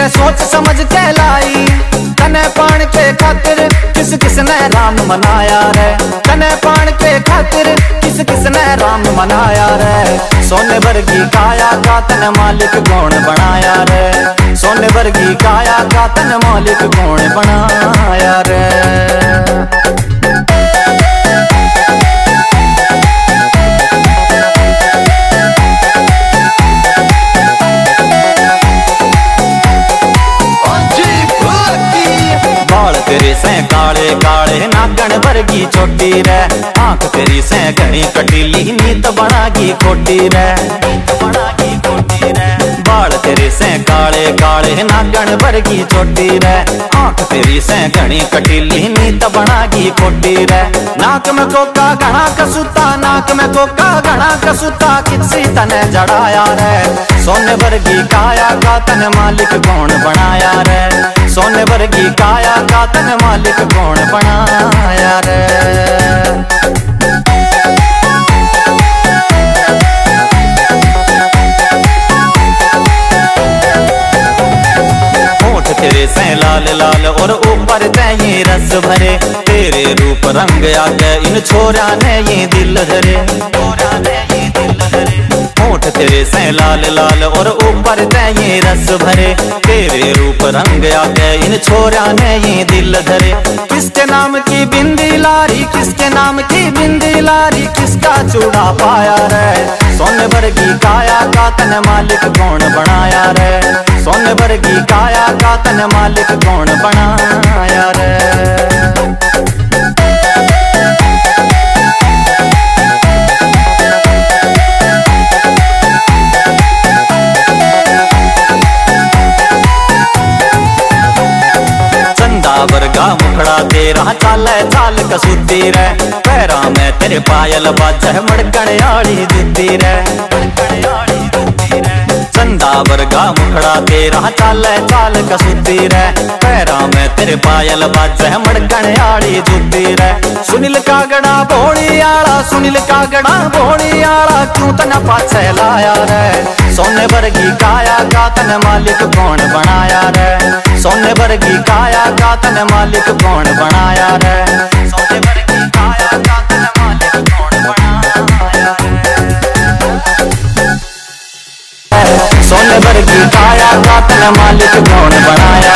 सोच समझ के लाई। तने पान के खातिर किस किसने राम मनाया रे, तने पान के खातिर किस किसने राम मनाया रे। सोने वर्गी काया का तन मालिक कौन बनाया रे, सोने वर्गी काया का तन मालिक कौन बनाया रे। तेरी से काले काले नागण वर्गी छोटी रे, आंख तेरी से घनी कटीली नीत बनागी खोटी रे, बनागी खोटी रे। बाल तेरी से काले काले नागण वर्गी छोटी रे, आंख तेरी से घनी कटीली नीत बनागी खोटी रे। नाक में कोका घना कसूता, नाक में कोका घना कसूता, किसी तने जड़ाया रे। सोने वर्गी काया का तन मालिक कौन बनाया रे, सोने वर्गी काया का तन मालिक कौन बनाया रे। होठ तेरे से लाल लाल और ऊपर ये रस भरे, तेरे रूप रंग आगे इन छोरा ने ये दिल धरे, छोरा ने ये दिल धरे। होठ तेरे से लाल लाल और ऊपर ये रस भरे, तेरे रूप रंग आगे इन छोरा ने ये दिल धरे। किसके नाम की बिंदी लारी, किसके नाम की बिंदी लारी, किसका चूड़ा पाया रे। सोने वर्गी काया का तन मालिक कौन बनाया रे, सोने वर्गी काया का तन मालिक कौन बनाया रे। वर्गा मुखड़ा तेरा चाले चाल कसूती रे, पैरा में तेरे पायल बाजे मड़कण आली जुती रे, मड़कण आली जुती रे। चंदा वर्गा मुखड़ा तेरा चाले चाल कसूती रे, पैरा में तेरे पायल बाजे मड़कण आली जुती रे। सुनील कागड़ा भोली आला, सुनील कागड़ा भोली आला, क्यों तना पाछे लाया रे। सोने वर्गी काया का तन मालिक कौन बनाया रे, सोने वर्गी काया का तन मालिक कौन बनाया रे, सोने वर्गी काया का तन मालिक कौन बनाया रे। सोने वर्गी काया का तन मालिक कौन बनाया।